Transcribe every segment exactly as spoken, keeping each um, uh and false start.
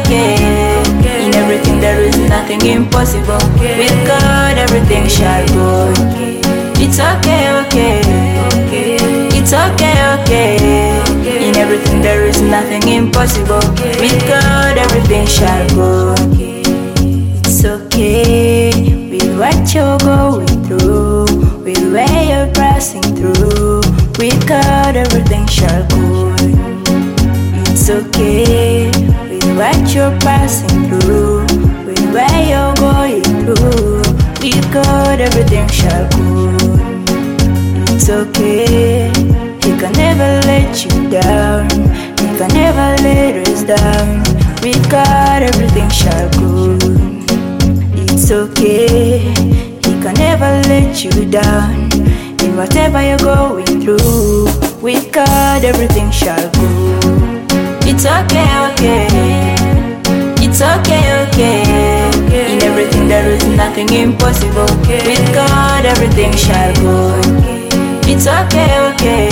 okay. In everything there is nothing impossible. With God everything shall go. It's okay, okay. It's okay, okay. In everything there is nothing impossible. With God everything shall go. It's okay with what you're going through, with where you're passing through. With God everything shall go. It's okay with what you're passing through, with where you're going through. With God everything shall go. It's okay, He can never let you down, He can never let us down. With God everything shall go. It's okay, He can never let you down. In whatever you're going through, with God everything shall go. It's okay, okay. It's okay, okay. In everything there is nothing impossible. With God everything shall go. It's okay, okay.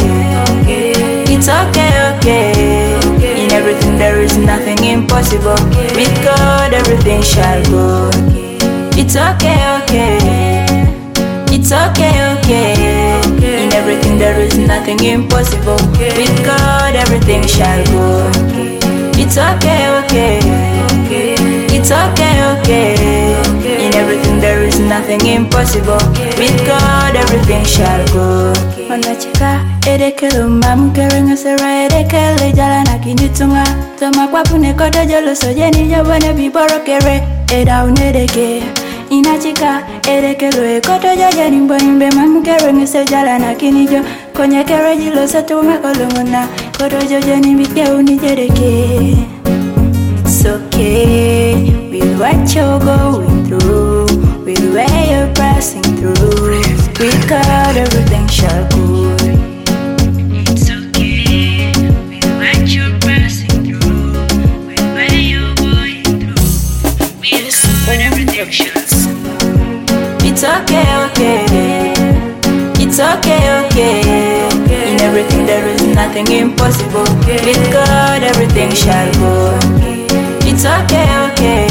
It's okay, okay. In everything there is nothing impossible. With God everything shall go. It's okay, okay. It's okay, okay. In everything there is nothing impossible. With God everything shall go. It's okay, okay. It's okay, okay. In everything there is nothing impossible. With God everything shall go. Manachika edekelo mamkere ngasera edekele jala na kinitunga. Toma kwa pune kodo jolo sojeni jabone biborokere eda unedeke. Inachika edekelo ekoto jajani mbonimbe mamkere ngase jala na kinijo. Konye kere jilo satuma kolongona kodo jojani bike unijedeke. It's okay with what you're going through, with where you're passing through. With God everything shall go. It's okay with what you're passing through, with where you're going through. With God everything shall go. It's okay, okay. It's okay, okay. In everything there is nothing impossible. With God everything shall go. It's okay, okay.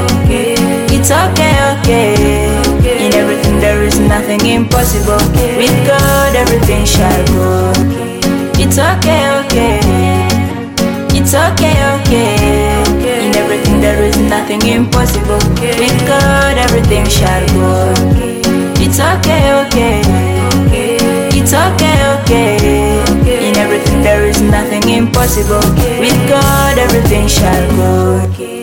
It's okay, okay. In everything there is nothing impossible. With God everything shall go. It's okay, okay. It's okay, okay. In everything there is nothing impossible. With God everything shall go. It's okay, okay. It's okay, okay. In everything there is nothing impossible. With God everything shall go.